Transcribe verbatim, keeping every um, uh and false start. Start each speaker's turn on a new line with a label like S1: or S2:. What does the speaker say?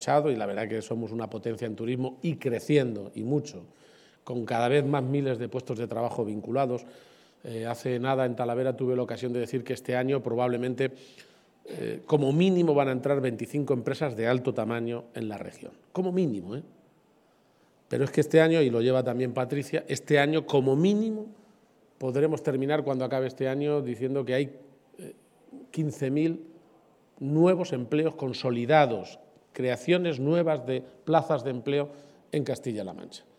S1: aprovechado y la verdad que somos una potencia en turismo y creciendo y mucho, con cada vez más miles de puestos de trabajo vinculados. Eh, hace nada en Talavera tuve la ocasión de decir que este año probablemente eh, como mínimo van a entrar veinticinco empresas de alto tamaño en la región, como mínimo, ¿eh? Pero es que este año, y lo lleva también Patricia, este año como mínimo podremos terminar cuando acabe este año diciendo que hay eh, quince mil nuevos empleos consolidados, creaciones nuevas de plazas de empleo en Castilla-La Mancha.